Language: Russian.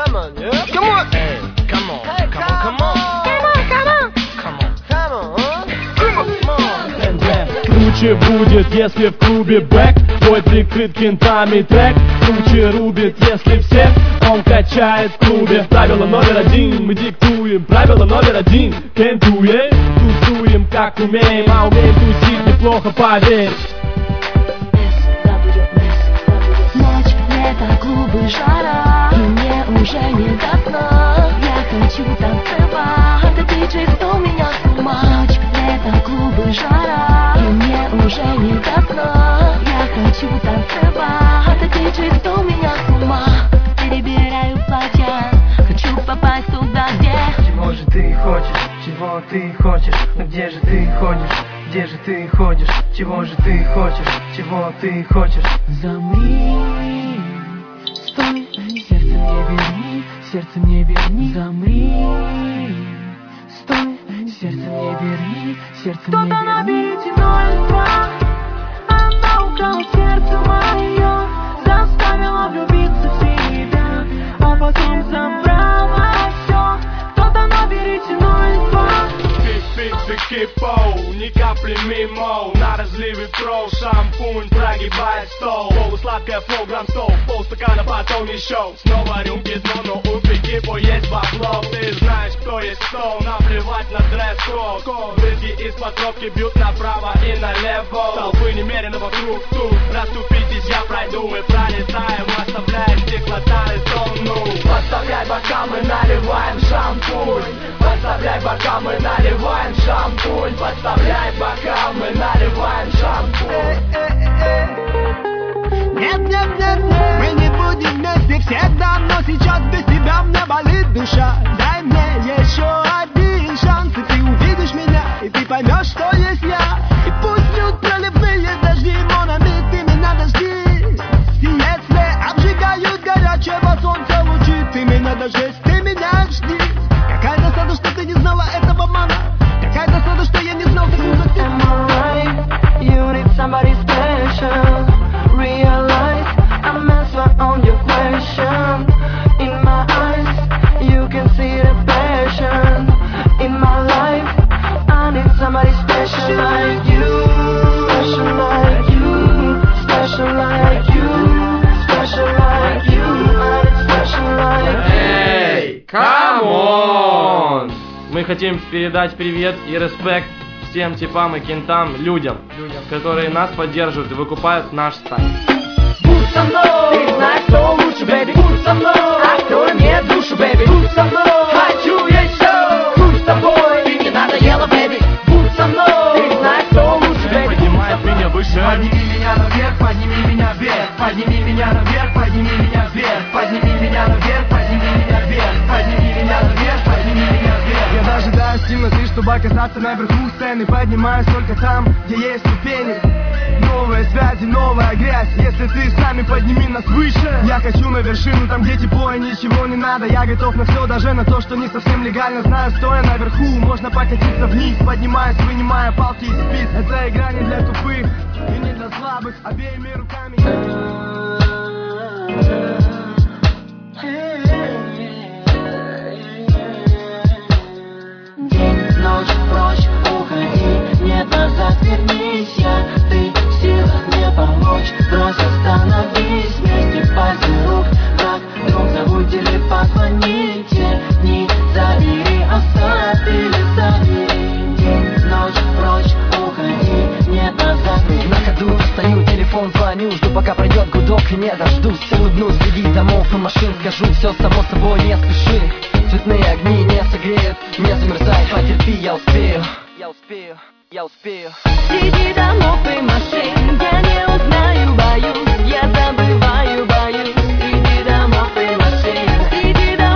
Come on, yeah. Come on. Hey, come on, hey, come on, come on. Круче будет, если в клубе бэк твой прикрыт кентами трек. Круче рубит, если всех он качает в клубе. Правило номер один, мы диктуем. Правило номер один, кентуем. Тусуем как умеем, а умеем тусить неплохо, поверь. Ночь, лето, клубы, жара, и мне уже не до сна. Я хочу танцевать, это диджей, кто меня с ума. Ночь, лето, клубы, жара, и мне уже не до сна. Я хочу танцевать, это диджей, кто меня с ума. Перебираю платья, хочу попасть туда, где. Чего же ты хочешь, чего ты хочешь, но где же ты ходишь? Где же ты ходишь? Чего же ты хочешь? Чего ты хочешь? Замри, стой, сердце мне верни, сердце мне верни. Замри, стой, сердце мне верни, сердце мне верни. Кто-то наберите 02, она украла сердце мое, заставила влюбиться в себя, а потом забрала все. Кто-то наберите 02. Пиццы кипоу, ни капли мимо. На разливе кровь, шампунь прогибает стол. Полусладкая флоу, грамм 100, полстакана потом еще. Снова рюмки дно, но у Пикипо есть бабло. Ты знаешь, кто есть кто, наплевать на дресс-код. Брызги из-под пробки бьют направо и налево. Толпы немерено вокруг тут. Расступитесь, я пройду, мы пролетаем, оставляем стеклотары тонну. Подставляй бокал, мы наливаем шампунь. Подставляй бокал, мы наливаем шампунь. Подставляй бокал, мы наливаем шампунь. Нет, нет, нет, нет, мы не будем вместе всегда, но сейчас без тебя мне болит душа. Дай мне еще один шанс, и ты увидишь меня, и ты поймешь, что есть я. И пусть льют проливные дожди, монами, ты меня дожди. И если обжигают горячего солнца лучи, ты меня дождись, ты меня жди. Какая досада, что ты не знала этого мана. Какая досада, что я не знал такую, как ты. Am I right? You need somebody special. Realize I'm answer on your question. In my eyes, you can see the passion. In my life, I need somebody special like you. Special like you. Special like you. Special like you. I need special like you. Эй, камон! Мы хотим передать привет и респект всем типам и кентам, людям, которые нас поддерживают и выкупают наш сайт. Будь со мной, ты знаешь, кто лучше, бэби. Будь со мной, открой мне душу, бэби. Будь со мной, хочу еще. Будь с тобой, ты не надоела, бэби. Будь со мной, ты знаешь, кто лучше, бэби. Поднимает меня выше. Подними меня наверх, подними меня вверх. Подними меня наверх, подними меня вверх. Подними меня наверх, подними меня вверх. Подними меня наверх, подними меня вверх. Я дожидаюсь темноты, чтобы оказаться наверху сцены. Поднимаюсь только там, где есть ступени. Новые связи, новая грязь. Если ты с нами, подними нас выше. Я хочу на вершину, там где тепло и ничего не надо. Я готов на все, даже на то, что не совсем легально. Знаю, стоя наверху, можно покатиться вниз. Поднимаюсь, вынимая палки из спиц. Эта игра не для тупых и не для слабых. Обеими руками. День, ночь, прочь, уходи, нет, назад вернись. Ты в силах мне помочь, брось, остановись. Вместе пальцы рук, так друг зовут или позвоните. Не забери, оставь или забери. День, ночь, прочь, уходи, нет, назад вернись. На ходу встаю, телефон звоню, жду пока пройдет гудок и не дождусь. Улыбнусь среди домов и машин, скажу все само собой, не спеши. Цветные огни не согреют, не замерзай, потерпи, я успею. Я успею, я успею. Среди домов и машин